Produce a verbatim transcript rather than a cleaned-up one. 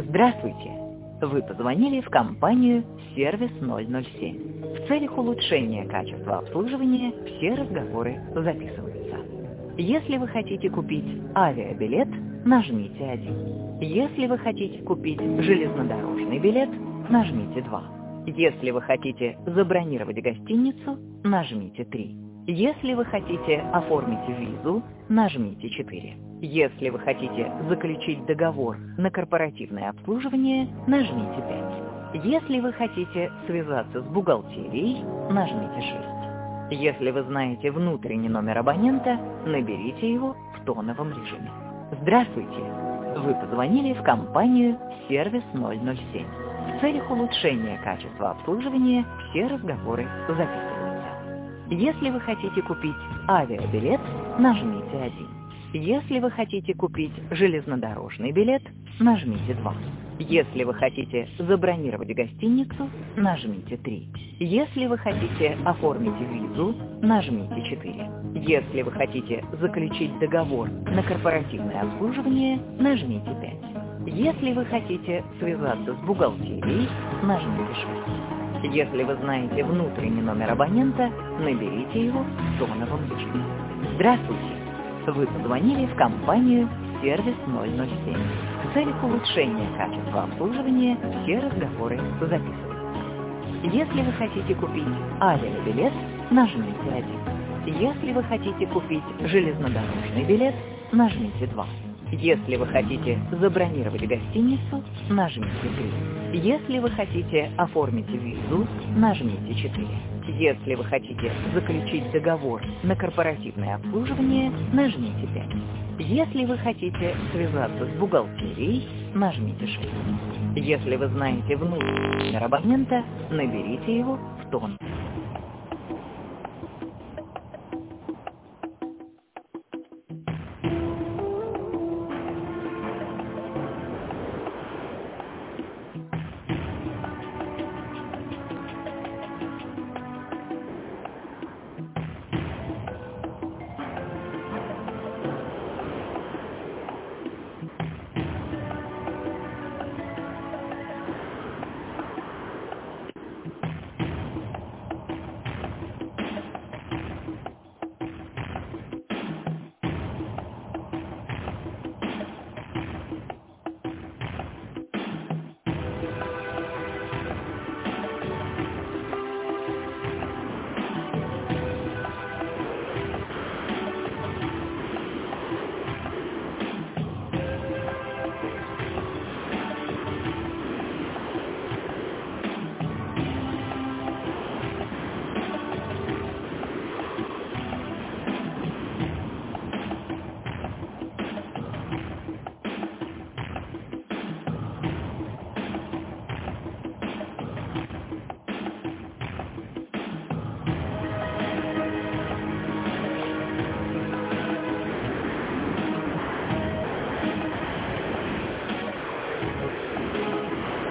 Здравствуйте! Вы позвонили в компанию «Сервис ноль ноль семь». В целях улучшения качества обслуживания все разговоры записываются. Если вы хотите купить авиабилет, нажмите один. Если вы хотите купить железнодорожный билет, нажмите два. Если вы хотите забронировать гостиницу, нажмите три. Если вы хотите оформить визу, нажмите четыре. Если вы хотите заключить договор на корпоративное обслуживание, нажмите пять. Если вы хотите связаться с бухгалтерией, нажмите шесть. Если вы знаете внутренний номер абонента, наберите его в тоновом режиме. Здравствуйте! Вы позвонили в компанию «Сервис ноль ноль семь». В целях улучшения качества обслуживания все разговоры записываются. Если вы хотите купить авиабилет, нажмите один. Если вы хотите купить железнодорожный билет, нажмите два. Если вы хотите забронировать гостиницу, нажмите три. Если вы хотите оформить визу, нажмите четыре. Если вы хотите заключить договор на корпоративное обслуживание, нажмите пять. Если вы хотите связаться с бухгалтерией, нажмите шесть. Если вы знаете внутренний номер абонента, наберите его в тоновом режиме. Здравствуйте! Вы позвонили в компанию «Сервис ноль ноль семь». В целях улучшения качества обслуживания все разговоры записываются. Если вы хотите купить авиабилет, нажмите один. Если вы хотите купить железнодорожный билет, нажмите два. Если вы хотите забронировать гостиницу, нажмите три. Если вы хотите оформить визу, нажмите четыре. Если вы хотите заключить договор на корпоративное обслуживание, нажмите пять. Если вы хотите связаться с бухгалтерией, нажмите шесть. Если вы знаете внутренний номер абонента, наберите его в тон.